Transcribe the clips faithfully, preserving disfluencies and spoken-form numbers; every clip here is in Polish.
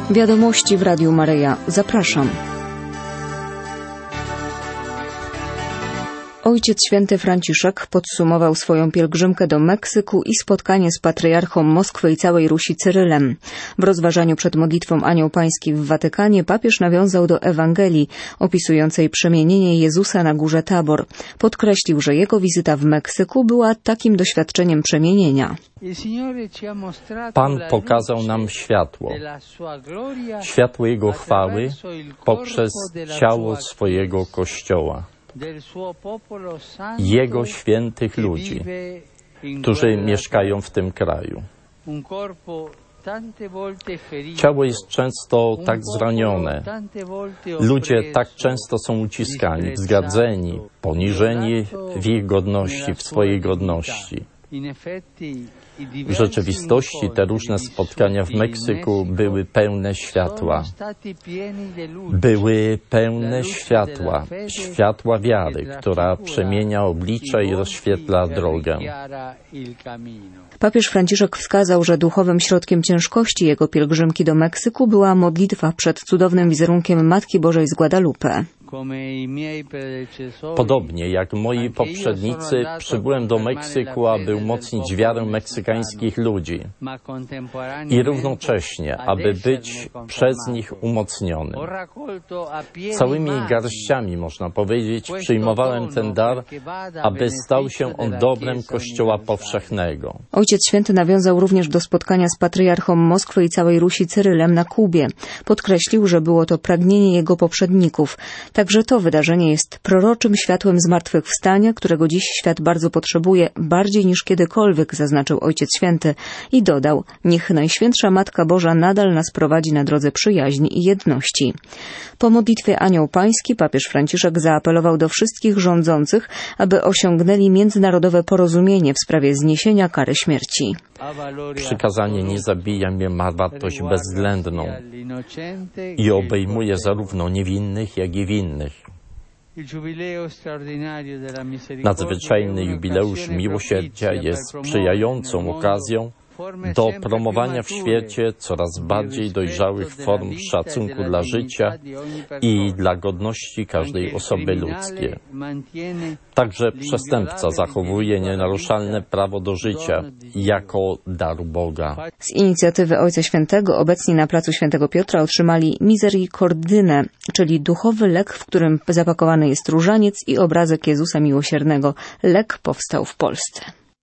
Wiadomości w Radiu Maryja. Zapraszam. Ojciec Święty Franciszek podsumował swoją pielgrzymkę do Meksyku i spotkanie z patriarchą Moskwy i całej Rusi Cyrylem. W rozważaniu przed modlitwą Anioł Pański w Watykanie papież nawiązał do Ewangelii opisującej przemienienie Jezusa na górze Tabor. Podkreślił, że jego wizyta w Meksyku była takim doświadczeniem przemienienia. Pan pokazał nam światło, światło Jego chwały poprzez ciało swojego Kościoła, Jego świętych ludzi, którzy mieszkają w tym kraju. Ciało jest często tak zranione. Ludzie tak często są uciskani, wzgardzeni, poniżeni w ich godności, w swojej godności. W rzeczywistości te różne spotkania w Meksyku były pełne światła. Były pełne światła, światła wiary, która przemienia oblicze i rozświetla drogę. Papież Franciszek wskazał, że duchowym środkiem ciężkości jego pielgrzymki do Meksyku była modlitwa przed cudownym wizerunkiem Matki Bożej z Guadalupe. Podobnie jak moi poprzednicy, przybyłem do Meksyku, aby umocnić wiarę meksykańskich ludzi i równocześnie, aby być przez nich umocnionym. Całymi garściami, można powiedzieć, przyjmowałem ten dar, aby stał się on dobrem Kościoła powszechnego. Ojciec Święty nawiązał również do spotkania z patriarchą Moskwy i całej Rusi Cyrylem na Kubie. Podkreślił, że było to pragnienie jego poprzedników. Także to wydarzenie jest proroczym światłem zmartwychwstania, którego dziś świat bardzo potrzebuje, bardziej niż kiedykolwiek, zaznaczył Ojciec Święty i dodał: niech Najświętsza Matka Boża nadal nas prowadzi na drodze przyjaźni i jedności. Po modlitwie Anioł Pański papież Franciszek zaapelował do wszystkich rządzących, aby osiągnęli międzynarodowe porozumienie w sprawie zniesienia kary śmierci. Przykazanie nie zabija mnie ma wartość bezwzględną i obejmuje zarówno niewinnych, jak i winnych. Nadzwyczajny jubileusz miłosierdzia jest sprzyjającą okazją do promowania w świecie coraz bardziej dojrzałych form szacunku dla życia i dla godności każdej osoby ludzkiej. Także przestępca zachowuje nienaruszalne prawo do życia jako dar Boga. Z inicjatywy Ojca Świętego obecni na placu Świętego Piotra otrzymali misericordynę, czyli duchowy lek, w którym zapakowany jest różaniec i obrazek Jezusa Miłosiernego. Lek powstał w Polsce.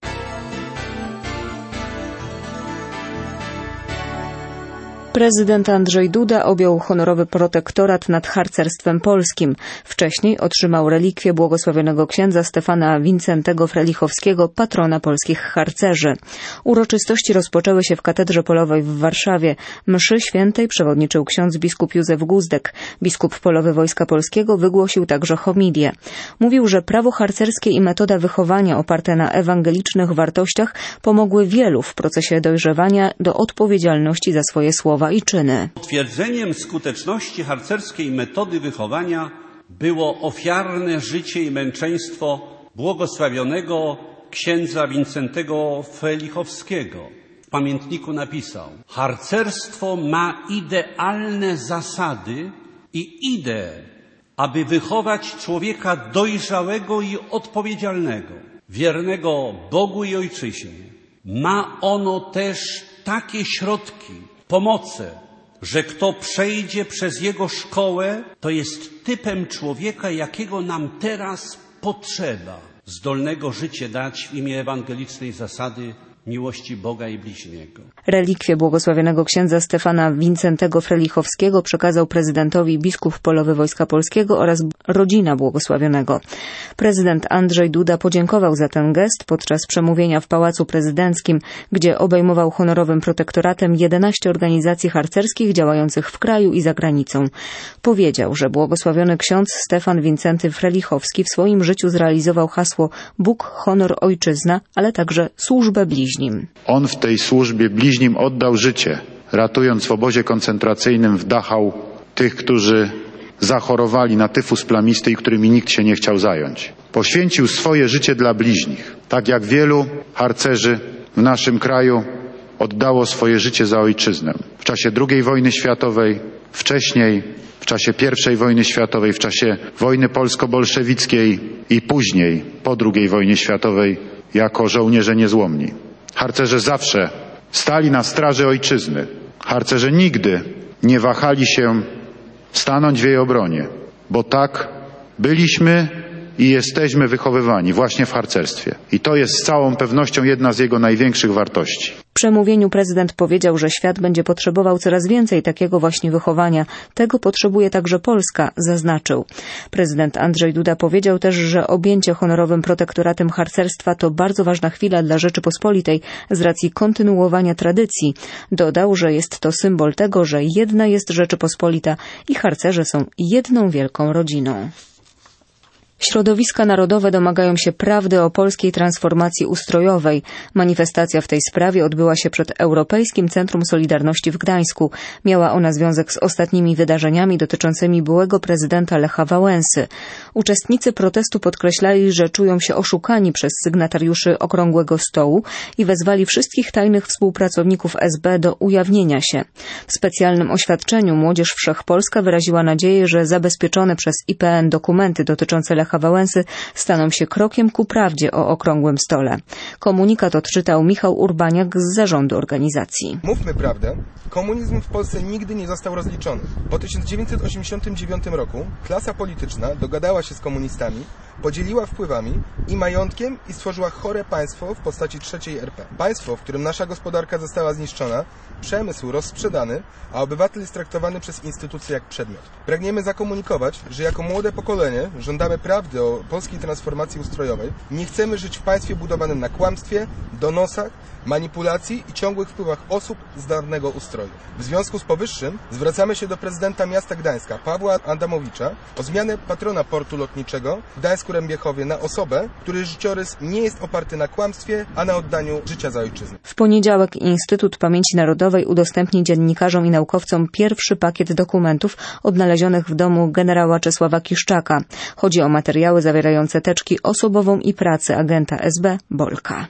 Prezydent Andrzej Duda objął honorowy protektorat nad harcerstwem polskim. Wcześniej otrzymał relikwię błogosławionego księdza Stefana Wincentego Frelichowskiego, patrona polskich harcerzy. Uroczystości rozpoczęły się w Katedrze Polowej w Warszawie. Mszy świętej przewodniczył ksiądz biskup Józef Guzdek. Biskup polowy Wojska Polskiego wygłosił także homilię. Mówił, że prawo harcerskie i metoda wychowania oparte na ewangelicznych wartościach pomogły wielu w procesie dojrzewania do odpowiedzialności za swoje słowa i czyny. Potwierdzeniem skuteczności harcerskiej metody wychowania było ofiarne życie i męczeństwo błogosławionego księdza Wincentego Frelichowskiego. W pamiętniku napisał: harcerstwo ma idealne zasady i ideę, aby wychować człowieka dojrzałego i odpowiedzialnego, wiernego Bogu i Ojczyźnie. Ma ono też takie środki, pomoce, że kto przejdzie przez jego szkołę, to jest typem człowieka, jakiego nam teraz potrzeba. Zdolnego życie dać w imię ewangelicznej zasady miłości Boga i bliźniego. Relikwię błogosławionego księdza Stefana Wincentego Frelichowskiego przekazał prezydentowi biskup polowy Wojska Polskiego oraz rodzina błogosławionego. Prezydent Andrzej Duda podziękował za ten gest podczas przemówienia w Pałacu Prezydenckim, gdzie obejmował honorowym protektoratem jedenaście organizacji harcerskich działających w kraju i za granicą. Powiedział, że błogosławiony ksiądz Stefan Wincenty Frelichowski w swoim życiu zrealizował hasło Bóg, honor, ojczyzna, ale także służbę bliźnim. On w tej służbie bliźnim oddał życie, ratując w obozie koncentracyjnym w Dachau tych, którzy zachorowali na tyfus plamisty i którymi nikt się nie chciał zająć. Poświęcił swoje życie dla bliźnich, tak jak wielu harcerzy w naszym kraju oddało swoje życie za ojczyznę. W czasie drugiej wojny światowej, wcześniej, w czasie pierwszej wojny światowej, w czasie wojny polsko-bolszewickiej i później, po drugiej wojnie światowej, jako żołnierze niezłomni. Harcerze zawsze stali na straży ojczyzny. Harcerze nigdy nie wahali się stanąć w jej obronie, bo tak byliśmy i jesteśmy wychowywani właśnie w harcerstwie. I to jest z całą pewnością jedna z jego największych wartości. W przemówieniu prezydent powiedział, że świat będzie potrzebował coraz więcej takiego właśnie wychowania. Tego potrzebuje także Polska, zaznaczył. Prezydent Andrzej Duda powiedział też, że objęcie honorowym protektoratem harcerstwa to bardzo ważna chwila dla Rzeczypospolitej z racji kontynuowania tradycji. Dodał, że jest to symbol tego, że jedna jest Rzeczypospolita i harcerze są jedną wielką rodziną. Środowiska narodowe domagają się prawdy o polskiej transformacji ustrojowej. Manifestacja w tej sprawie odbyła się przed Europejskim Centrum Solidarności w Gdańsku. Miała ona związek z ostatnimi wydarzeniami dotyczącymi byłego prezydenta Lecha Wałęsy. Uczestnicy protestu podkreślali, że czują się oszukani przez sygnatariuszy Okrągłego Stołu i wezwali wszystkich tajnych współpracowników S B do ujawnienia się. W specjalnym oświadczeniu Młodzież Wszechpolska wyraziła nadzieję, że zabezpieczone przez I P N dokumenty dotyczące Lecha Wałęsy staną się krokiem ku prawdzie o Okrągłym Stole. Komunikat odczytał Michał Urbaniak z zarządu organizacji. Mówmy prawdę, komunizm w Polsce nigdy nie został rozliczony. Po tysiąc dziewięćset osiemdziesiątym dziewiątym roku klasa polityczna dogadała się z komunistami, podzieliła wpływami i majątkiem i stworzyła chore państwo w postaci trzeciej R P. Państwo, w którym nasza gospodarka została zniszczona, przemysł rozsprzedany, a obywatel jest traktowany przez instytucje jak przedmiot. Pragniemy zakomunikować, że jako młode pokolenie żądamy prawdy o polskiej transformacji ustrojowej. Nie chcemy żyć w państwie budowanym na kłamstwie, donosach, manipulacji i ciągłych wpływach osób z dawnego ustroju. W związku z powyższym zwracamy się do prezydenta miasta Gdańska, Pawła Adamowicza, o zmianę patrona portu lotniczego w Gdańsku-Rębiechowie na osobę, której życiorys nie jest oparty na kłamstwie, a na oddaniu życia za ojczyznę. W poniedziałek Instytut Pamięci Narodowej udostępni dziennikarzom i naukowcom pierwszy pakiet dokumentów odnalezionych w domu generała Czesława Kiszczaka. Chodzi o materiały zawierające teczki osobową i pracę agenta S B Bolka.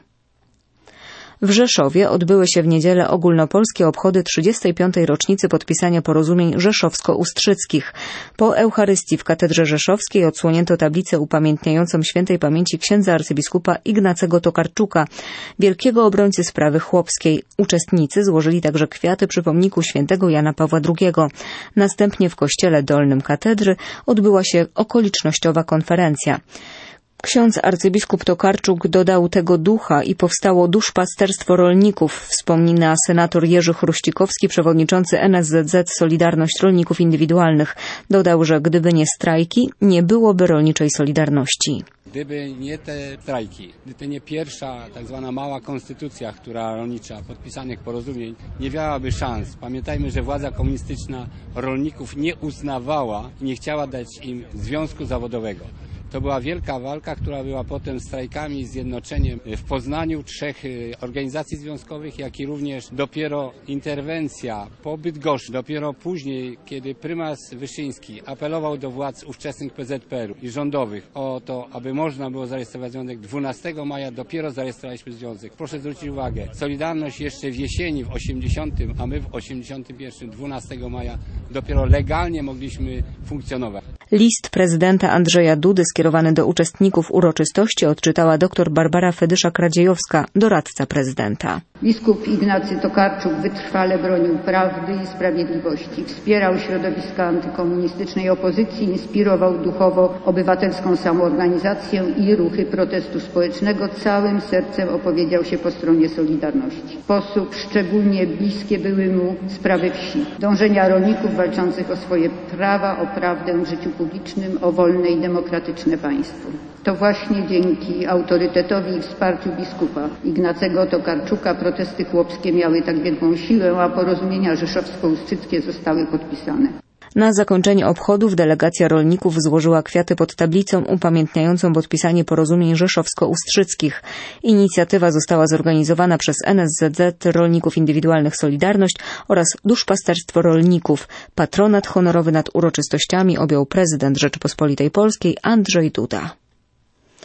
W Rzeszowie odbyły się w niedzielę ogólnopolskie obchody trzydziestej piątej rocznicy podpisania porozumień rzeszowsko-ustrzyckich. Po Eucharystii w Katedrze Rzeszowskiej odsłonięto tablicę upamiętniającą świętej pamięci księdza arcybiskupa Ignacego Tokarczuka, wielkiego obrońcy sprawy chłopskiej. Uczestnicy złożyli także kwiaty przy pomniku świętego Jana Pawła drugiego. Następnie w kościele dolnym katedry odbyła się okolicznościowa konferencja. Ksiądz arcybiskup Tokarczuk dodał tego ducha i powstało duszpasterstwo rolników, wspomina senator Jerzy Chruścikowski, przewodniczący N S Z Z Solidarność Rolników Indywidualnych. Dodał, że gdyby nie strajki, nie byłoby rolniczej Solidarności. Gdyby nie te strajki, gdyby nie pierwsza tak zwana mała konstytucja, która rolnicza, podpisanych porozumień, nie miałaby szans. Pamiętajmy, że władza komunistyczna rolników nie uznawała i nie chciała dać im związku zawodowego. To była wielka walka, która była potem strajkami i zjednoczeniem w Poznaniu trzech organizacji związkowych, jak i również dopiero interwencja po Bydgoszczy. Dopiero później, kiedy prymas Wyszyński apelował do władz ówczesnych P Z P R u i rządowych o to, aby można było zarejestrować związek, dwunastego maja dopiero zarejestrowaliśmy związek. Proszę zwrócić uwagę, Solidarność jeszcze w jesieni w osiemdziesiątym, a my w osiemdziesiątym pierwszym, dwunastego maja dopiero legalnie mogliśmy funkcjonować. List prezydenta Andrzeja Dudy skierowany do uczestników uroczystości odczytała dr Barbara Fedysza-Kradziejowska, doradca prezydenta. Biskup Ignacy Tokarczuk wytrwale bronił prawdy i sprawiedliwości, wspierał środowiska antykomunistycznej opozycji, inspirował duchowo obywatelską samoorganizację i ruchy protestu społecznego, całym sercem opowiedział się po stronie Solidarności. W sposób szczególnie bliskie były mu sprawy wsi, dążenia rolników walczących o swoje prawa, o prawdę w życiu publicznym, o wolne i demokratyczne państwo. To właśnie dzięki autorytetowi i wsparciu biskupa Ignacego Tokarczuka protesty chłopskie miały tak wielką siłę, a porozumienia rzeszowsko-ustrzyckie zostały podpisane. Na zakończenie obchodów delegacja rolników złożyła kwiaty pod tablicą upamiętniającą podpisanie porozumień rzeszowsko-ustrzyckich. Inicjatywa została zorganizowana przez N S Z Z Rolników Indywidualnych Solidarność oraz Duszpasterstwo Rolników. Patronat honorowy nad uroczystościami objął prezydent Rzeczypospolitej Polskiej Andrzej Duda.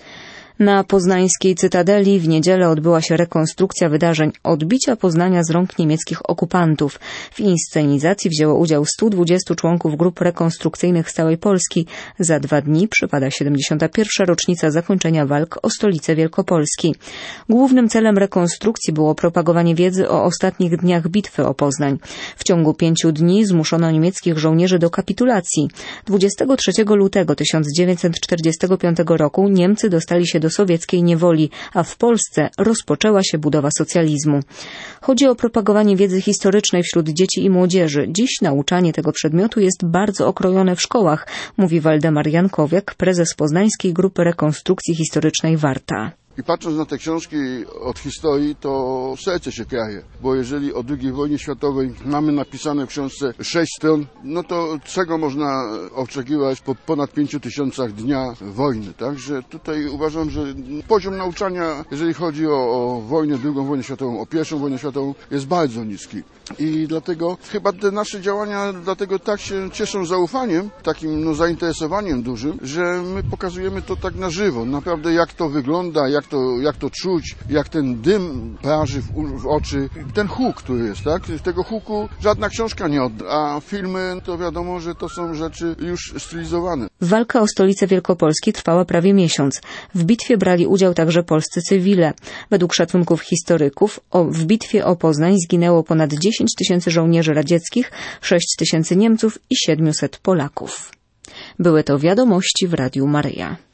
Na poznańskiej Cytadeli w niedzielę odbyła się rekonstrukcja wydarzeń odbicia Poznania z rąk niemieckich okupantów. W inscenizacji wzięło udział stu dwudziestu członków grup rekonstrukcyjnych z całej Polski. Za dwa dni przypada siedemdziesiąta pierwsza rocznica zakończenia walk o stolicę Wielkopolski. Głównym celem rekonstrukcji było propagowanie wiedzy o ostatnich dniach bitwy o Poznań. W ciągu pięciu dni zmuszono niemieckich żołnierzy do kapitulacji. dwudziestego trzeciego lutego tysiąc dziewięćset czterdziestego piątego roku Niemcy dostali się do sowieckiej niewoli, a w Polsce rozpoczęła się budowa socjalizmu. Chodzi o propagowanie wiedzy historycznej wśród dzieci i młodzieży. Dziś nauczanie tego przedmiotu jest bardzo okrojone w szkołach, mówi Waldemar Jankowiak, prezes Poznańskiej Grupy Rekonstrukcji Historycznej Warta. I patrząc na te książki od historii, to serce się kraje, bo jeżeli o drugiej wojnie światowej mamy napisane w książce sześć stron, no to czego można oczekiwać po ponad pięciu tysiącach dnia wojny, także tutaj uważam, że poziom nauczania, jeżeli chodzi o, o wojnę, drugą wojnę światową, o pierwszą wojnę światową, jest bardzo niski. I dlatego chyba te nasze działania dlatego tak się cieszą zaufaniem, takim no, zainteresowaniem dużym, że my pokazujemy to tak na żywo, naprawdę jak to wygląda, jak to, jak to czuć, jak ten dym praży w, w oczy, ten huk, który jest, tak? Tego huku żadna książka nie odda, a filmy to wiadomo, że to są rzeczy już stylizowane. Walka o stolicę Wielkopolski trwała prawie miesiąc. W bitwie brali udział także polscy cywile. Według szacunków historyków o, w bitwie o Poznań zginęło ponad dziesięć tysięcy żołnierzy radzieckich, sześć tysięcy Niemców i siedmiuset Polaków. Były to wiadomości w Radiu Maryja.